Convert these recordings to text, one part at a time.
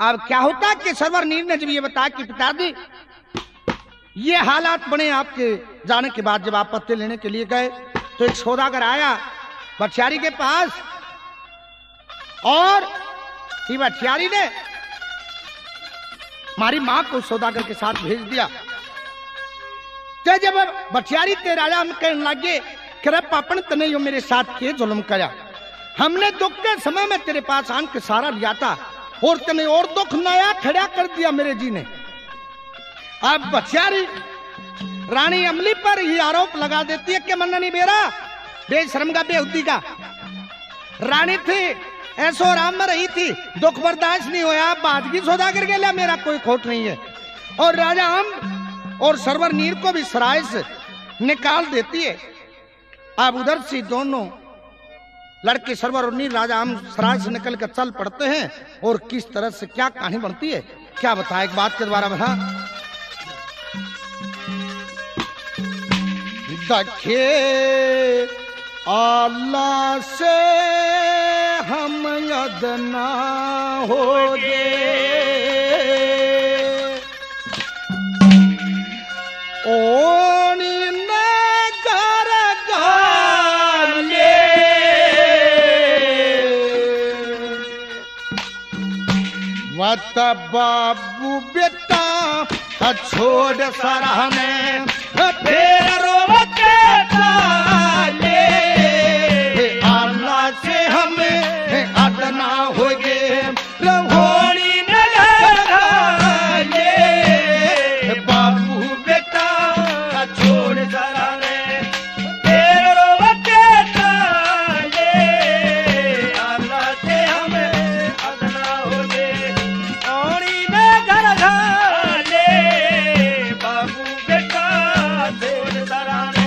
अब क्या होता कि सरवर नीर ने जब ये बताया कि पिताजी ये हालात बने आपके जाने के बाद, जब आप पत्ते लेने के लिए गए तो एक सौदागर आया बटियारी के पास और बटियारी ने हमारी मां को सौदागर के साथ भेज दिया। तो जब बटियारी ते राजा हम कहने लगे कि रे पापन तने यो मेरे साथ के जुल्म करा, हमने दुख के समय में तेरे पास आन के सारा लिया था और तने और दुख नया खड़ा कर दिया मेरे जी ने। अब बटियारी रानी अमली पर ये आरोप लगा देती है कि मन्ना नहीं बेरा बेशरम का बेहुदी का। रानी थी ऐसो आराम में रही थी, दुख बर्दाश्त नहीं होया, बादगी सौदागर के लिए मेरा कोई खोट नहीं है। और राजा हम और सरवर नीर को भी सराय से निकाल देती है। अब उधर से दोनों लड़के सरवर और नीर राजा हम सराय से निकल कर चल पड़ते हैं और किस तरह से क्या कहानी बनती है क्या बताया एक बात के द्वारा बता। दखे अल्लाह से हम यदना होगे, ओनी नगर गाले मत बाबू बेटा छोड़ सराहने फेरो के डाले, अल्लाह से हमें अदना होगे रहोड़ी नगर गाले, बाबू बेटा छोड़ सराहने फेरो के डाले, अल्लाह से हमें अदना होगे रहोड़ी नगर गाले, बाबू बेटा छोड़ सराहने।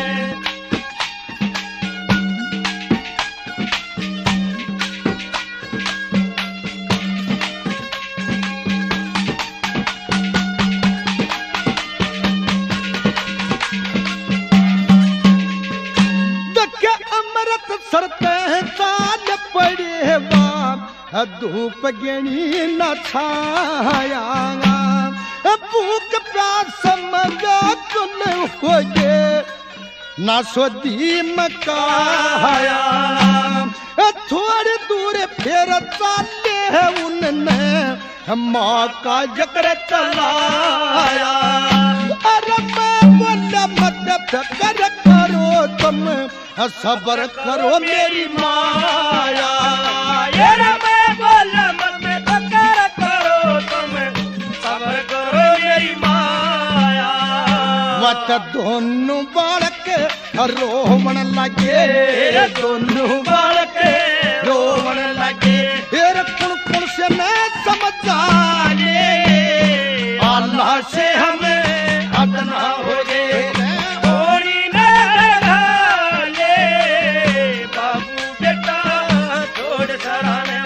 धूप गणी न छाया भूख प्यास मजा कुल हो गे न सोदी मकाया, थोड़ी दूर फिर चाले है उनने मौका जकर चलाया। अरे मैं बोला मत फिक्र करो तुम सब्र करो मेरी माया, बोला मत फिक्र करो तुम सब्र करो मेरी माया। वत दोनों बालक रोवन लगे, दोनों बालक रोवन लगे, फिर कुण कुण से मैं समझा ले, अल्लाह से हमें अदना हो गए थोड़ी न ले, बाबू बेटा छोड़ सराहने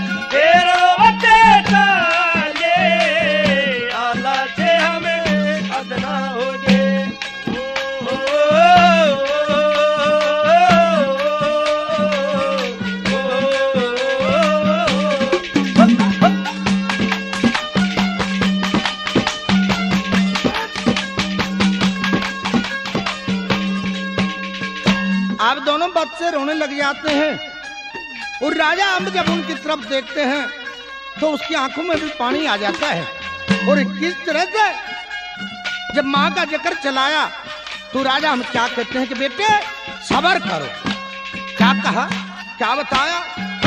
बच्चे रोने लग जाते हैं और राजा अम्ब जब उनकी तरफ देखते हैं तो उसकी आंखों में भी पानी आ जाता है। और किस तरह से जब माँ का जिक्र चलाया तो राजा हम क्या कहते हैं कि बेटे सब्र करो। क्या कहा क्या बताया,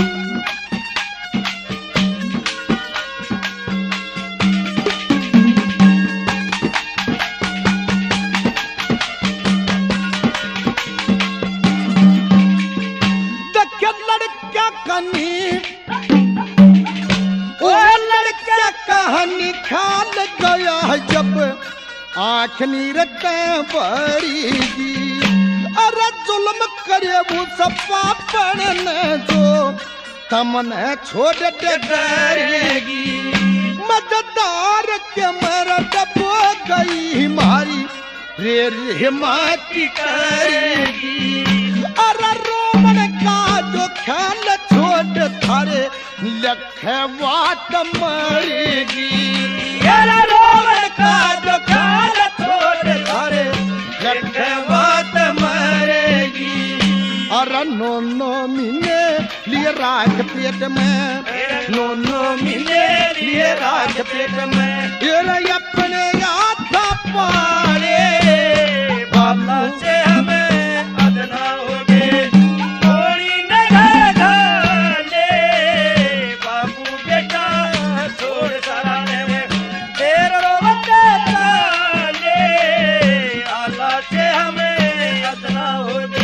कहानी ख्याल गया जब आँख नीरत बरीगी, अरे जुल्म करे वो सब पढ़ने जो तमने छोड़ डरेगी, मददार के मर डबो गई मारी रे रे माँ की करेगी, अरे रोमन का जो ख्याल छोड़ थारे लख वाट मरे पेट में, 9 महीने लिए राज पेट में, ये अपने हाथ पाले बाबा से हमें अदना हो गए, थोड़ी न घाले बाबू बेटा छोड़ सराने तेरे रोवते ताले, आला से हमें अदना हो गए।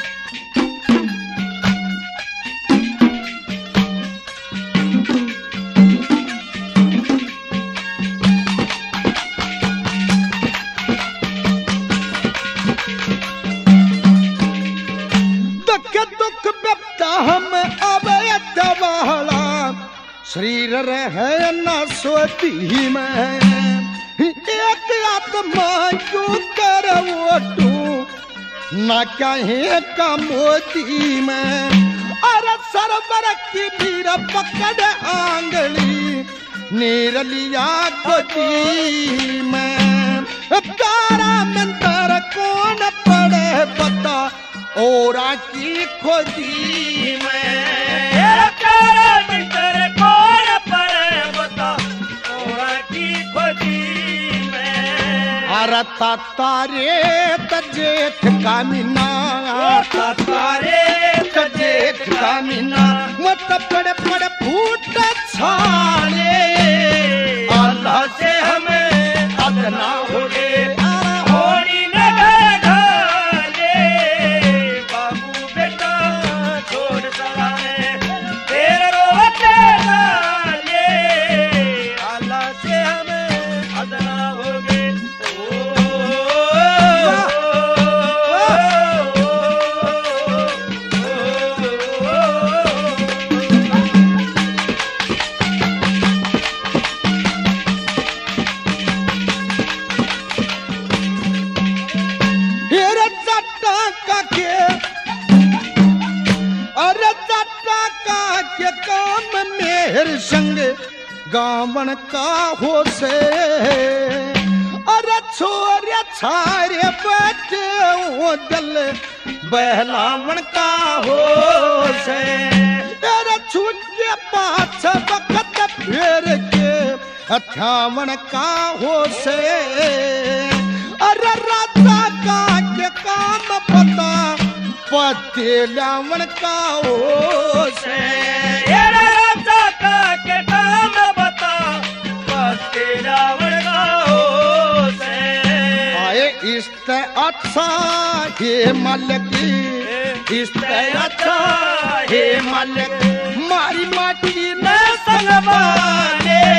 दुख व्यक्ता हम अब वाला शरीर रहे न सोती में, एक आत्मा क्यों कर ओटू न कहे का मोती में, अरे सरवर की भीड़ पकड़ आंगली नीर लिया गोदी में, प्यारा मंत्र कौन पड़े पता और की खोदी में, प्यारा मंत्र कौन पड़े बता और की खोदी में, अरे तारे तजेठ का मीना, तारे तजेठ का मीना मत पड़े पड़े फूट छाड़े, अल्लाह से हमें अदना हो गए, होड़ी न घाले बाबू बेटा छोड़ सराने तेरे रोते ताले, अल्लाह से हमें अदना हो गए। संग गावन का हो से, अरे छोरे छारे बैठे वो दिल बहलावन का हो से, अरे छूट के पास वक्त फेर के अठावन का हो से, अरे राजा का के काम पता पते लावन का हो से, राजा का के काम बता पते लावन का हो से, आए इस्त अच्छा हे मालिकी, इस्त अच्छा हे मालिक, मारी माटी न संगवाने